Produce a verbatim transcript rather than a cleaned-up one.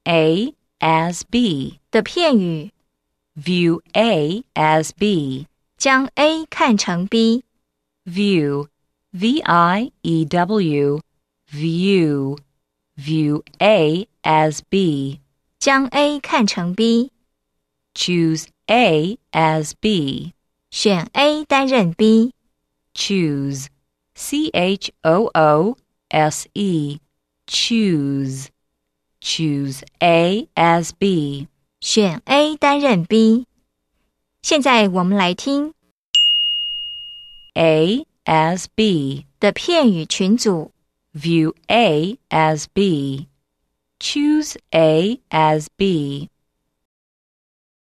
A as B 的片语。 View A as B 将 A 看成 B。 View, V I E W, view, view A as B 将 A 看成 B。 Choose A as B 选 A 担任 B。 Choose, C H O O S E, choose, choose A as B 选 A 担任 B。 现在我们来听 A as B 的片语群组。 View A as B, choose A as B